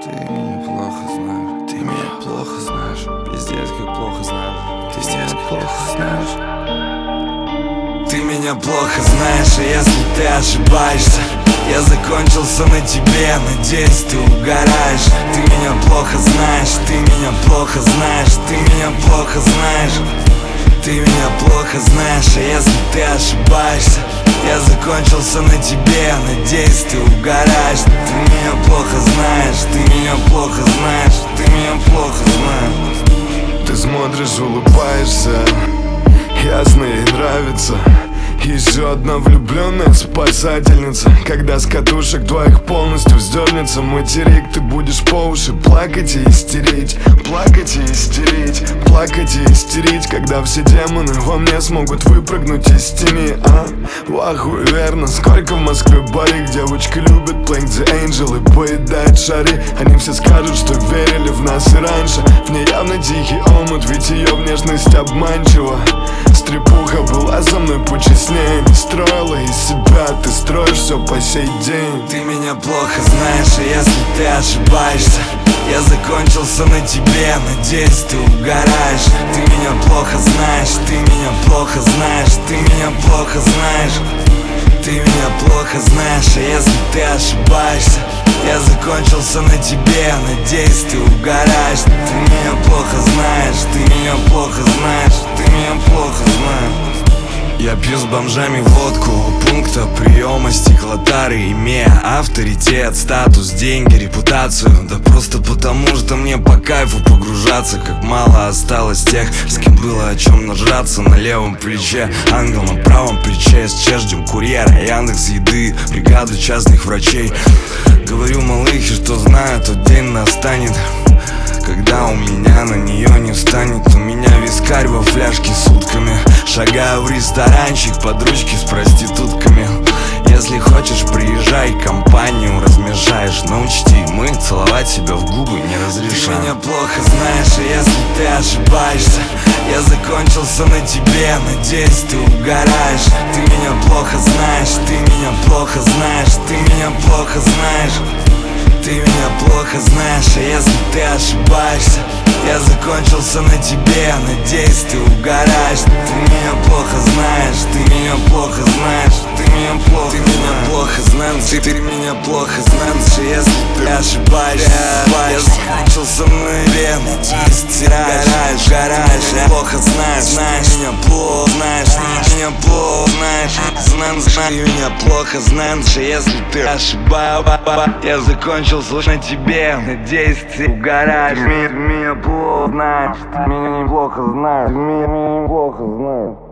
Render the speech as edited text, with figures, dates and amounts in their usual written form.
Ты меня плохо знаешь, ты меня плохо знаешь. Пиздец, как плохо знаешь, пиздец, как плохо знаешь. Ты меня плохо знаешь, и если ты ошибаешься, я закончился на тебе, надеюсь, ты угораешь. Ты меня плохо знаешь, ты меня плохо знаешь, ты меня плохо знаешь. Ты меня плохо знаешь, и если ты ошибаешься, я закончился на тебе, надеюсь, ты угораешь. Ты меня плохо знаешь, ты меня плохо знаешь, ты меня плохо знаешь. Ты смотришь, улыбаешься, ясно, ей нравится. Еще одна влюбленная спасательница. Когда с катушек двоих полностью вздернется материк, ты будешь по уши плакать и истерить, плакать и истерить, плакать и истерить. Когда все демоны во мне смогут выпрыгнуть из тени. Вахуй, верно, сколько в Москве барик. Девочка любит Plank the Angel и поедает шары. Они все скажут, что верили в нас и раньше. В ней явно тихий омут, ведь ее внешность обманчива. Стрепуха была за мной почестнее, не строила из себя, ты строишь все по сей день. Ты меня плохо знаешь, и если ты ошибаешься, я закончился на тебе, надеюсь, ты угораешь. Ты меня плохо знаешь, ты меня плохо знаешь, ты меня плохо знаешь. Ты меня плохо знаешь, и если ты ошибаешься, я закончился на тебе, надеюсь, ты угораешь. Ты меня плохо знаешь, ты меня плохо знаешь, ты меня плохо знаешь. Я пью с бомжами водку у пункта приема стеклотары, имея авторитет, статус, деньги, репутацию. Да просто потому, что мне по кайфу погружаться. Как мало осталось тех, с кем было о чем нажраться. На левом плече ангел, на правом плече сейчас ждем курьера, Яндекс еды, бригаду частных врачей. Говорю малыхе, что знаю, тот день настанет, когда у меня на нее не встанет. У меня вискарь во фляжке сутками. Шагаю в ресторанчик под ручки с проститутками. Если хочешь, приезжай, компанию размешаешь. Но учти, мы целовать себя в губы не разрешаем. Ты меня плохо знаешь, и если ты ошибаешься, я закончился на тебе, надеюсь, ты угораешь. Ты меня плохо знаешь, ты меня плохо знаешь, ты меня плохо знаешь. Ты меня плохо знаешь, и если ты ошибаешься, я закончился на тебе, надеюсь, ты угораешь. Ты меня плохо знаешь, ты меня плохо знаешь, ты меня плохо, ты меня плохо знаешь, ты меня плохо знаешь, и если ты ошибаешься, я закончился на тебе, надеюсь, ты угораешь. Я плохо знаешь, знаешь меня плохо, знаешь меня плохо, знаешь, ты меня плохо знаешь, и если ты ошибаешься, я закончился на тебе, надеюсь, ты угораешь. Ты меня плохо знаешь, ты меня неплохо знаешь, ты меня неплохо знаешь.